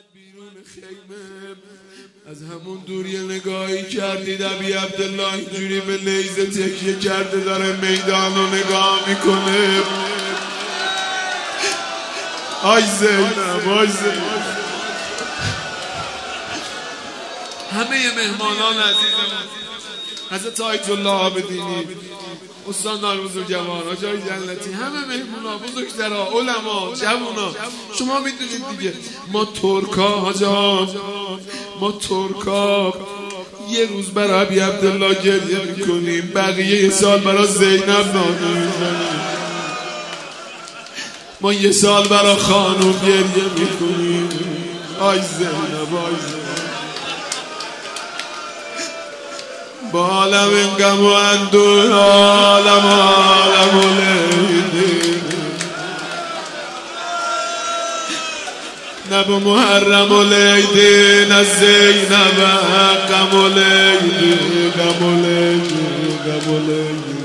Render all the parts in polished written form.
بیرون خیمه از همون دور یه نگاهی کردید ابی عبدالله اینجوری به نیزه تکیه کرده داره میدان رو نگاه میکنه. آی زینب آی زینب. همه مهمانان عزیزم حضرت آیت الله عابدینی استاندار بزرگوار آجای جنتی، همه مهمونا، بزرگترها، علما، جوونا، شما میدونید دیگه ما ترکا حاجان، ما ترکا یه روز برای ابی عبدالله گریه میکنیم، بقیه یه سال برای زینب نانه میزنیم. ما یه سال برای خانوم گریه میکنیم. آی زینب آی زینب. با عالم غم و اندوه عالم لیده نه به محرم و لیده نه زینب غم و لیده غم و لیده غم و لیده.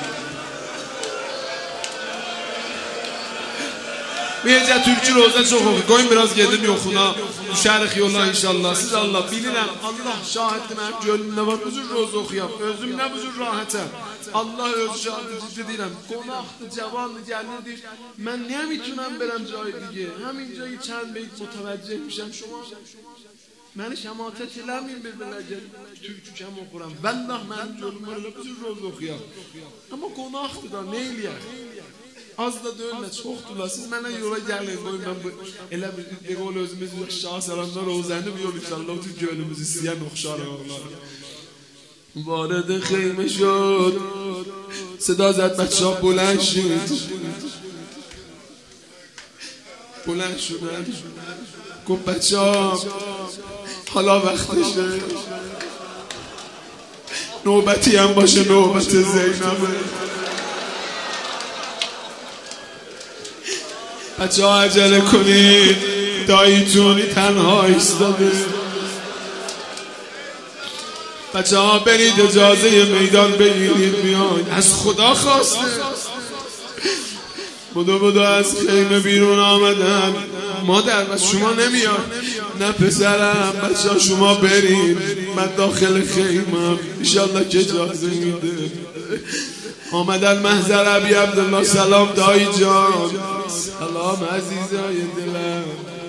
میجا Türkçü roza çok oku. Koyun biraz geldim yokuna. Şerh yolla inşallah. Siz Allah bilirəm. Allah şahiddir mənim gönlümdə var. Özür roza okuyam. Özümdə özür rahatım. Allah öz şahiddir deyirəm. Qonaqdır, cavandır, gəlirdir. Mən niyə میتونم برم جای دیگه؟ همین جایی چند بیت متوجه میشم شما من شماتت eləmin bir beləcə türkçəm oxuram. Vallah mənim gönlüm var. Özür roza okuyam. Amma qonaqdır da nə eləyər? Az da dönme çoxdurlar. Siz mənə yola gəlin. Qoyun mən elə bir qol özümüz şah salamlar روزنده بیول انشالله تو gönlümüzü siyah نخشار ağlar. وارد خیمه شد صدا زد بچه ها بلند شد بلند شدن گفت بچه ها حالا وقتشه نوبتی هم باشه نوبت زینبه. بچه ها عجله کنید داییتونی تنها ایستاده. بچه ها برید اجازه میدان بگیرید بیاین. از خدا خواسته بدو از خیمه بیرون آمدن. مادر بس شما نمیاد؟ نه پسرم بچه ها شما برید من داخل خیمم انشالله که اجازه میده. آمدن محضر ابی عبدالله. سلام دایی جان. سلام عزیزای دلم.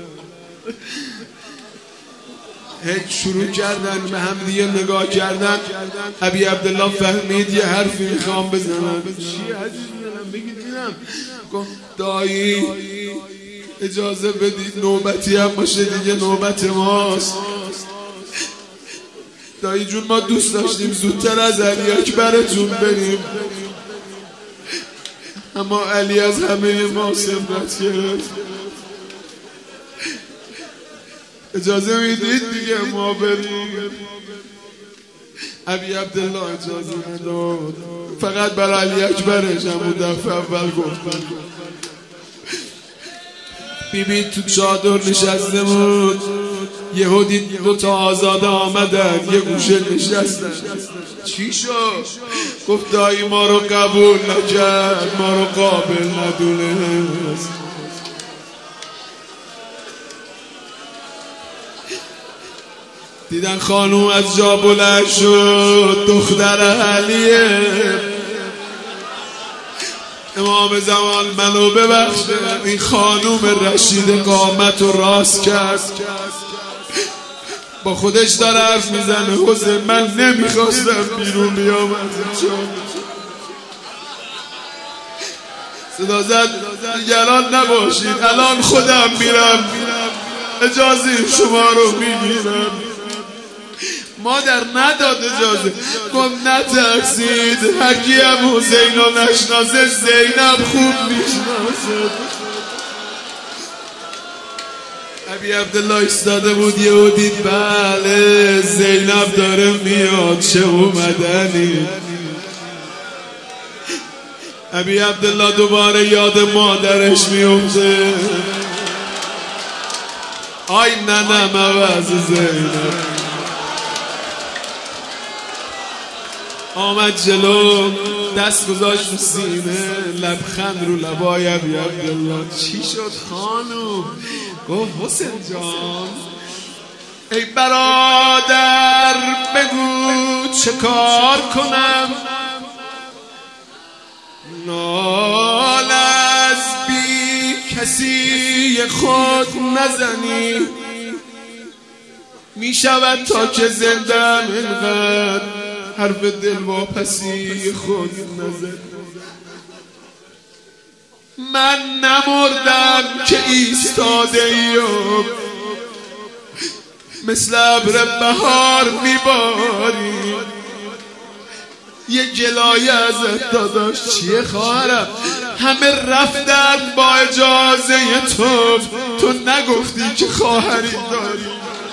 هیچ شروع کردن به هم دیگه نگاه کردن. ابی عبدالله فهمید یه حرفی میخوام بزنم. چی عزیز دلم بگید اینم؟ گفت دایی اجازه بدید نوبتی هم باشه دیگه نوبت ماست. دایی جون ما دوست داشتیم زودتر از علی اکبرتون بریم اما علی از همه ما سمت گرفت. اجازه میدید دیگه ما بریم؟ ابی عبدالله اجازه نداد. فقط برای علی اکبرش همون دفعه اول گفت. بیبی تو چادر نشسته بود. یهو دید دو تا آزاده آمدن یه گوشه نشستن. چی شد؟ گفت دایی ما رو قبول نکرد ما رو قابل ندونست. دیدن خانوم از جا بلند شد. دختر علیه. امام زمان منو ببخشه این خانوم رشید قامت رو راست کرد. با خودش داره حرف میزنه. حسین من نمیخواستم بیرون بیام از جان. صدا زد نگران نباشید الان خودم میرم اجازه شما رو میگیرم. مادر نداد اجازه. گفت نترسید هرکی هم حسین رو نشناسه زینب خوب میشناسه. ابی عبدالله ایستاده بود یهو دید بله زینب داره میاد چه اومدنی. ابی عبدالله دوباره یاد مادرش میفته. آی ننم عوض زینب. آمد جلو دست گذاشت رو سینه لبخند رو لبای ابی عبدالله. چی شد خانوم؟ گفت حسین جان ای برادر بگو چه کار کنم، نال از بی کسی خود نزنی، می شود تا که زندم اینقدر حرف دل واپسی خود نزن. من نمردم که ایستاده ایم، مثل ابر بهار میباری، یه گلایه ازت داداش چیه خواهرم، همه رفتن با اجازه تو نگفتی که خواهری داری.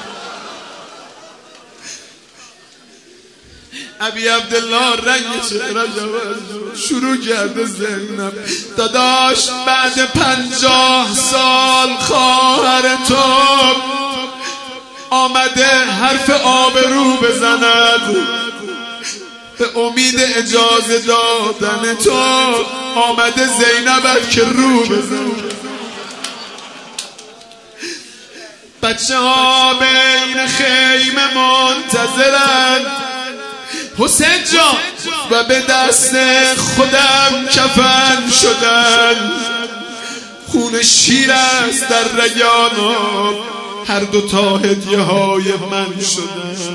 ابی عبدالله رنگ چهره شروع کرده زینب داداش بعد 50 سال خواهر تو آمده حرف آبرو بزند، به امید اجازه دادن تو آمده زینبت که رو بزند. بچه ها بین خیمه منتظرند حسین جان و به دست خودم کفن شدن، خون شیر است در رگانم، هر دوتا هدیه های من شدن.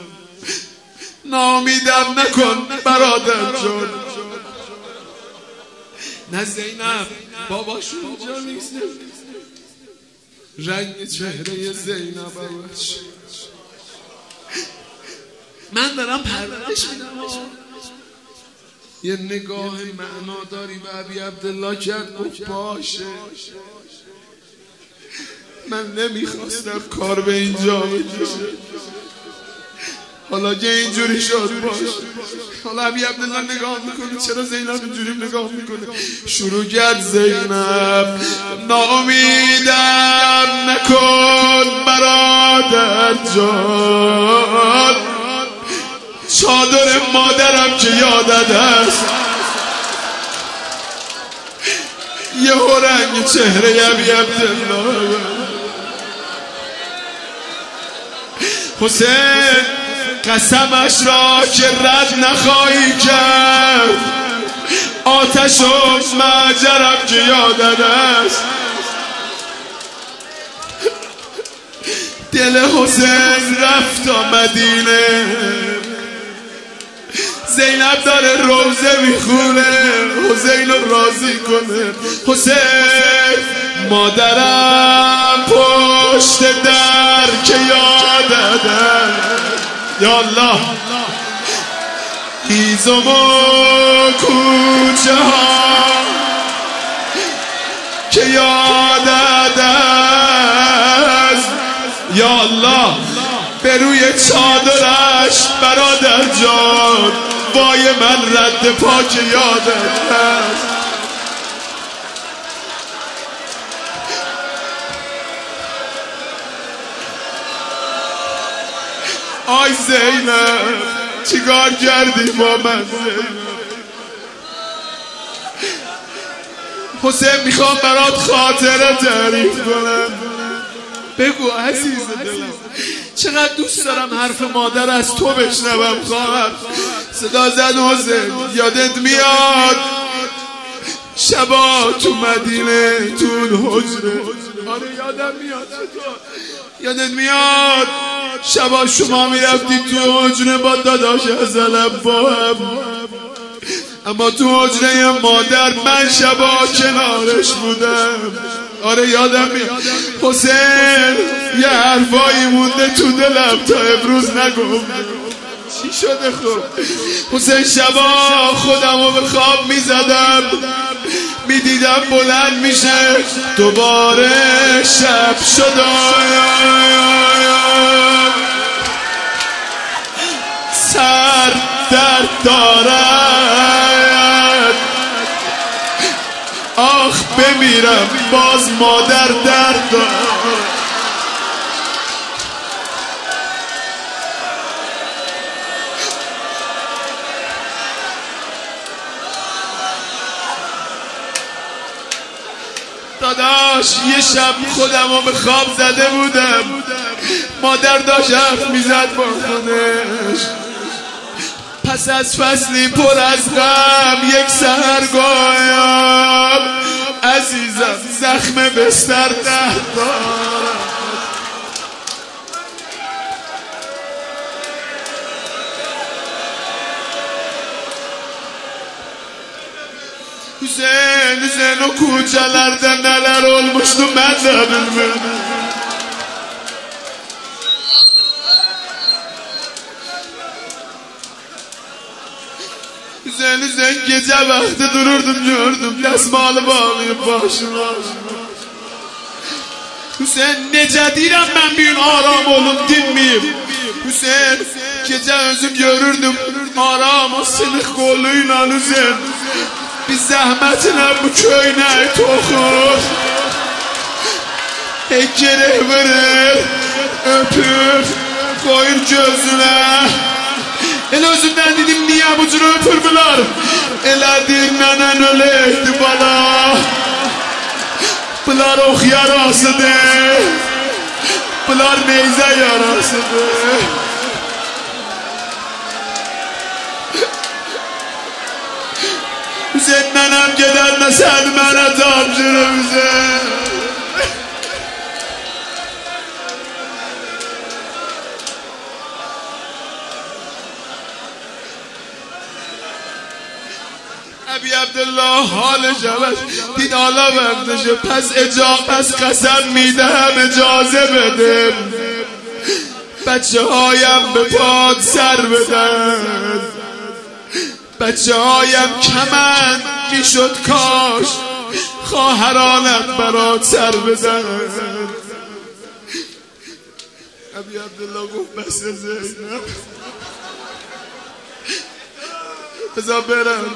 نامیدم نکن برادر جان. نه زینب باباشون اونجا نیست، رنگ چهره زینب من دارم پرورش میدم. یه نگاه معناداری به ابی عبدالله کرد، گفت باشه من نمیخواستم کار به اینجا بکشه، حالا که اینجوری شد باشه. حالا ابی عبدالله نگاه میکنه چرا زینب اینجوری نگاه میکنه، شروع کرد زینب ناامیدم نکن برادر جان، چادر مادرم که یادت هست، یه رنگ چهره ابی عبدالله. حسین قسمش را که رد نخواهی کرد، آتش و مجرم که یادت است. دل حسین رفت تا مدینه، زینب داره روزه میخونه حسین رو راضی کنه. حسین مادرم پشت در که یادت، یا الله هیزم و کوچه ها که یادت است، یا الله به روی چادرش برادر جان، وای من رد پا که یادت هست. آی زینب چیکار کردی با من زینب؟ حسین میخوام برات خاطره تعریف کنم. بگو عزیز دلم، چقدر دوست دارم حرف مادر از تو بشنوم خواهر. صدا زد حسین یادت میاد شبا تو مدینه تو حجره؟ آره یادم میاد. یادت میاد شبا شما میرفتی تو حجره با داداش ازلم با هم، اما تو حجره مادر من شبا کنارش بودم. آره یادم میاد. حسین یه حرفایی مونده تو دلم تا امروز نگم. چی شده خب؟ حسین شبا خودمو به خواب میزدم، میدیدم بلند میشه دوباره شب شد، سر درد دارد، آخ بمیرم باز مادر درد دارد. داداش کاش یه شب خودم رو به خواب زده بودم، مادر داشت حرف میزد با خودش. پس از فصلی پر از غم یک سحرگاهم، عزیزم زخم بستر 10 دارم. Hüseyin o kucalarda neler olmuştu ben de bilmiyorum. Hüseyin gece vakti dururdum gördüm desmalı bağlayıp başıma. Hüseyin nece deyirəm ben bir gün aram olum dinmeyim. Hüseyin gece özüm görürdüm aram o sınık koluyla Hüseyin. Bir zəhmətinə bu köynəyi toxur, gerək verir, öpür, koyur gözünə. Elə özümdən dedim, niyə bu cür öpür bunlar? Elədir nənən öləkdi bala, bunlar ox yarasıdır, bunlar neyzə yarasıdır. Hüseyin mənəm gedər nə sən mənə tapşırım Hüseyin. ابی عبدالله حال شود دید حالا وقتشه، پس قسم میدهم اجازه بده بچه هایم به پاد سر بدن. بچه هایم کمند میشد کاش خواهرانت برات سر بزن. ابی عبدالله گفت بس زینب بذار برم.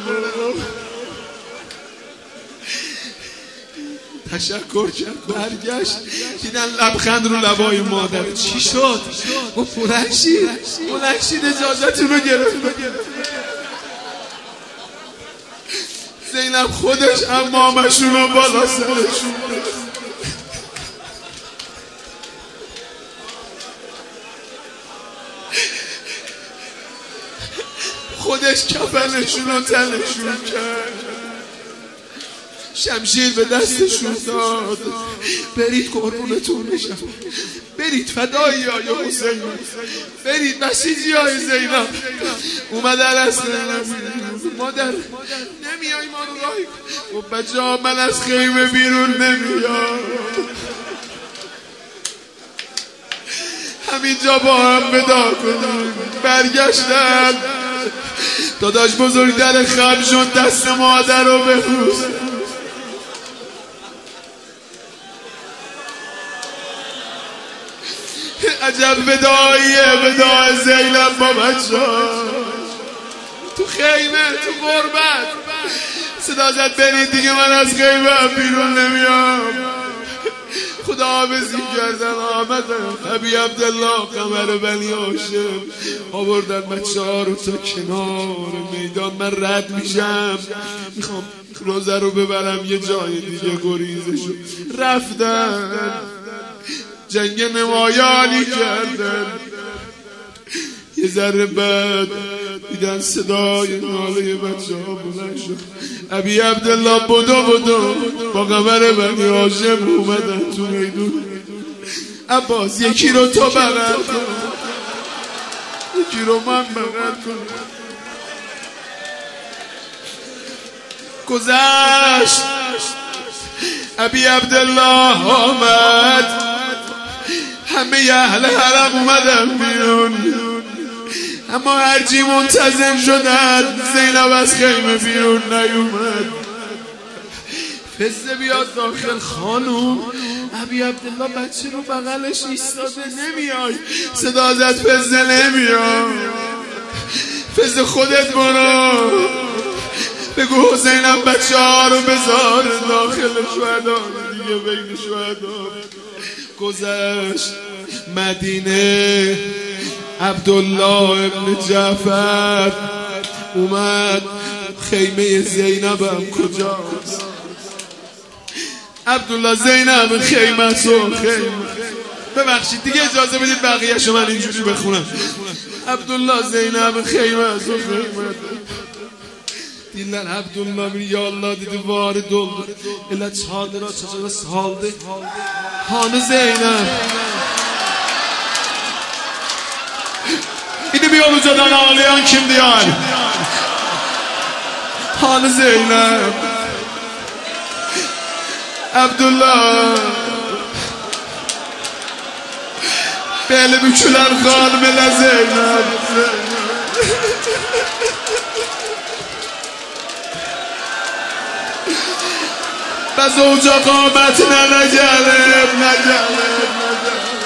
تشکر کرد برگشت، دیدن لبخند رو لبای مادر. چی شد؟ گفت بلنشید اجازتون رو گرفت. زینب خودش امامشون رو بالا سرشون، خودش کفنشون رو تنشون کرد، شمشیر به دستشون داد. برید قربونتون بشم، برید فدایی های حسین، برید بسیجی های زینب. اومدن از مادر نمیای ما رو راهی و بچه ها من از خیمه بیرون نمیام، همینجا با هم ودا کنیم. برگشتن داداش بزرگ در خم شد دست مادر رو ببوس. عجب وداییه، ودای زینب با بچه ها تو خیمه تو غربت. صدا زد برید دیگه من از خیمه بیرون نمیام. خدا حافظی کردن آمدن. ابی عبدالله قمر بنی هاشم آوردن بچه ها رو تا کنار میدان. من رد میشم میخوام روزه رو ببرم یه جای دیگه گریزشو. رفتن جنگ نمایانی کردن. یه ذره بعد دیدن صدای ناله بچه ها بلند شد. ابی عبدالله بدو با قمر بنی هاشم اومدن تو میدون. عباس یکی رو تو بغل کن، یکی رو من بغل کن. گذشت ابی عبدالله آمد، همه اهل حرم اومدن بیرون، اما هرچی منتظر شدن زینب از خیمه بیرون نیومد. فزه بیاد داخل. خانوم ابی عبدالله بچه رو بغلش ایستاده. نمیای؟ صدا زد فزه نمیای. فزه خودت برو بگو حسینم بچه ها رو بذار داخل شهدا دیگه بین شهدا. گذشت مدینه. عبدالله ابن جعفر اومد. خیمه زینبم کجاست؟ عبدالله زینب خیمت و خیمت. ببخشید دیگه اجازه بدید بقیه‌شو من اینجوری بخونم. عبدالله زینب خیمت و خیمت. Dinler Abdullah bir yallah dedi varı doldu. Elə çadıra çadıra saldı. Hanı Zeynep. İdi bir yolucadan ağlayan kimdi yani? Hanı Zeynep. Abdullah. Beli büküler hanım elə Zeynep. Bəs uca qamətinə nə gəlib, nə gəlib, nə gəlib.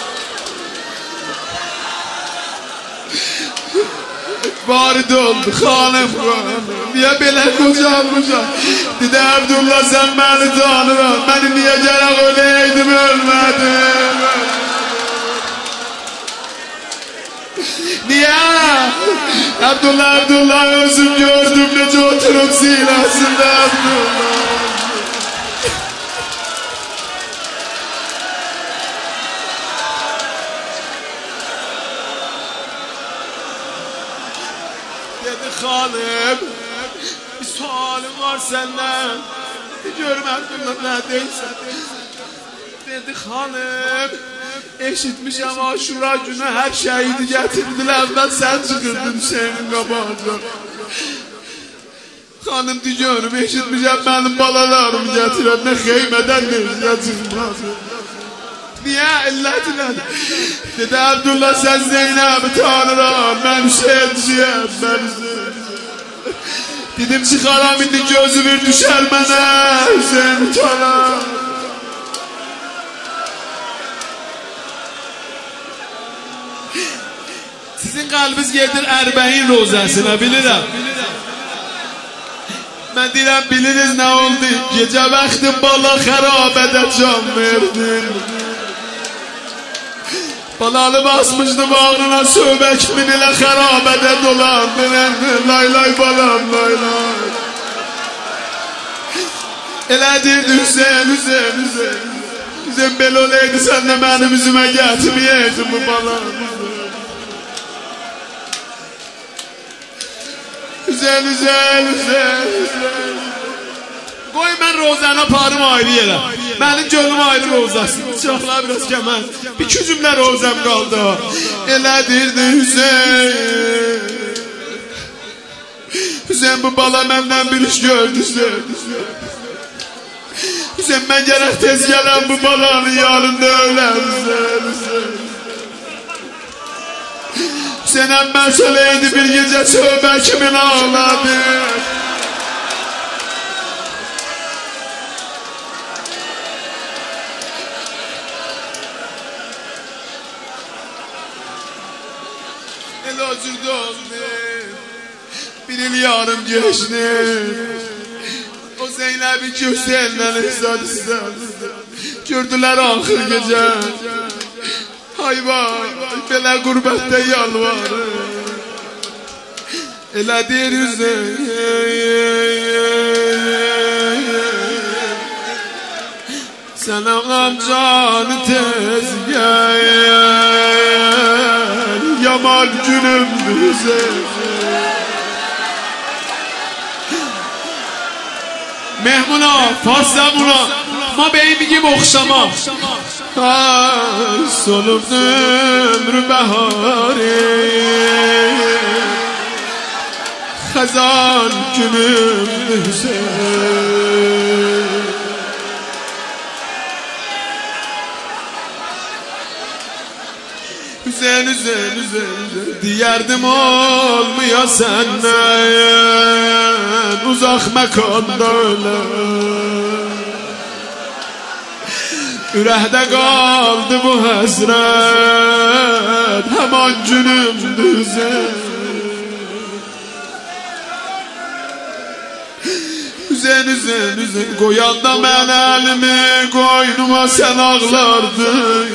Varid oldu xanım, niyə belə qocalmışam? Dedi Abdullah sən məni tanıram, məni niyə gərək öləydim, ölmədim. Niyə? Abdullah özüm gördüm necə oturub sinəsində Abdullah. Dedi xanım, bir sualım var səndən. Görüm Abdullah nə deyirsən. Dedi xanım, eşitmişəm Aşura günü hər şəhidi gətirdilər. Əvvəl sən çıxırdın Hüseynin qabağında. Xanım de görüm, eşitmişəm mənim balalarım gətirən nə xeymədən necə çıxmaz. Niyə? İlləti nədir? Dedi Abdullah sən Zeynəbi tanıram, mən Hüseynciyəm, mən Hüseyin. Dedim çıxaram indi gözü bir düşər mənə, Hüseyni tanıram. Sizin qalbiniz gedir Ərbəyin rozəsinə, bilirəm. Mən deyirəm, biliriz nə oldu? Gecə vaxtı bala xərabədə can verdin. Balalı basmışdı bağrına söhbək min ilə xərabədə dolandı. Lay lay balam, lay lay. Elə deyirdi Hüseyin, Hüseyin, Hüseyin. Hüseyin belə olaydı, sən də mənim üzümə gətirməyəydin bu balanı. Hüseyin, Hüseyin, Hüseyin. Qoy mən rozəni aparım ayrı yerə. Mənim gönlüm ayrı rozasın. Çaxlar biraz kəmən. Bir cümlə rozəm qaldı. Elə deyirdi Hüseyin. Hüseyin bu bala məndən bir iş gördü. Hüseyin mən gərək tez gələm bu balanın yanında öləm. Hüseyin əmmən söyləydi bir gecə çöbə kimin ağladı. El acırdı bir il yarım geçti. O Zeynep'i Hüseyin'den hesad ister. Gördüler ahır gece. Hay vay, belə qurbətdə yalvarır. Elə deyir Hüseyin. Sən ağam canı tez gel. Yaman günümdür Hüseyin. Mehmuna, Farsla buna. Ma bey migim oxşama. Solub ömrü bəharı. Xəzan günümdür Hüseyin. Hüseyin, Hüseyin, Hüseyin diyərdim olmuyor səndən. Uzaq məkanda öləm. Ürəkdə qaldı bu həsrət. Həman günümdür Hüseyin. Hüseyin, Hüseyin, Hüseyin qoyanda mən əlimi qoynuma sən ağlardın.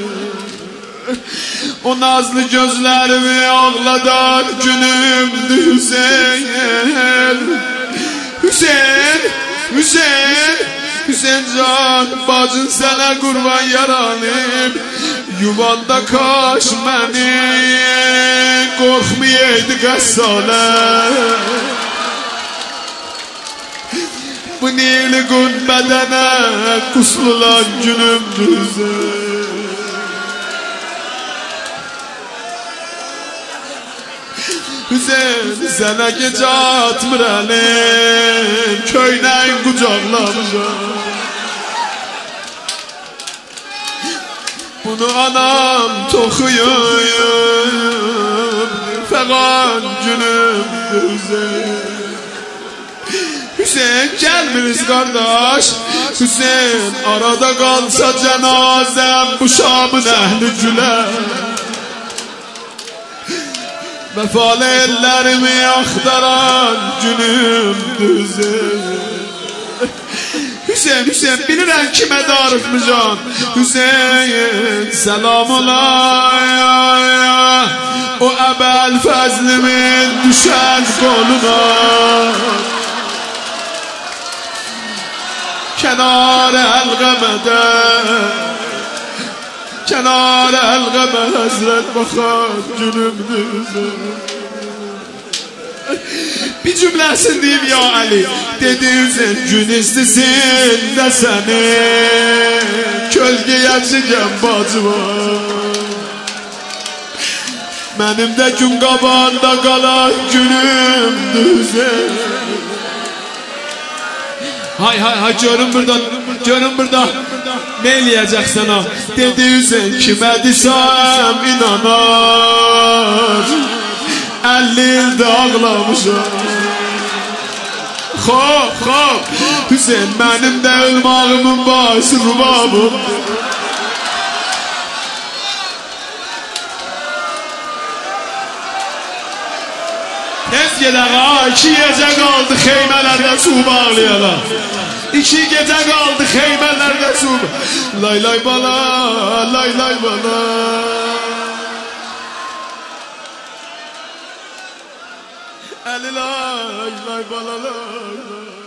O nazlı gözlərimi ağladan günümdür Hüseyin. Hüseyin, Hüseyin, Hüseyin can bacın sana kurban yaranım Yuvanda kaş məni Qorxmayaydı qəssale Bu neyli gün bədənə Quslulan günümdüzür Hüseyin sənə gecə atmır əlim Köynəyin qucaqlamışam Bunu anam toxuyub Fəqan günümdüzür Hüseyin gəlmiriz qardaş Hüseyin arada qalsa cənazəm Bu Şamın əhli gülər Vəfalı ellərimi axtaran günümdüzür Hüseyin, Hüseyin bilirəm kimə darıxmışam Hüseyin selam ola O əbəl fəzlimin düşən qoluna Kənar əlqəmədə Kenar elgeme hazret bakar günümdüzür Bir cümlesin diyeyim ya Ali Dedi Hüseyin gün istisin de seni Kölgeye çeken bacı var Benim de gün qabağında qalan günümdüzür Hay hay hay görün burada Ne eləyəcəksən o Dedi Hüseyin kimə desəm inanar 50 ildə ağlamışam Xob Hüseyin mənim də ölmağımın başı rubabım Tez gedək ha 2 gecə qaldı xeymələrdə su bağlayalım 2 gecə qaldı xeymələrdə su Lay lay bala Lay lay bala Əli lay lay bala lay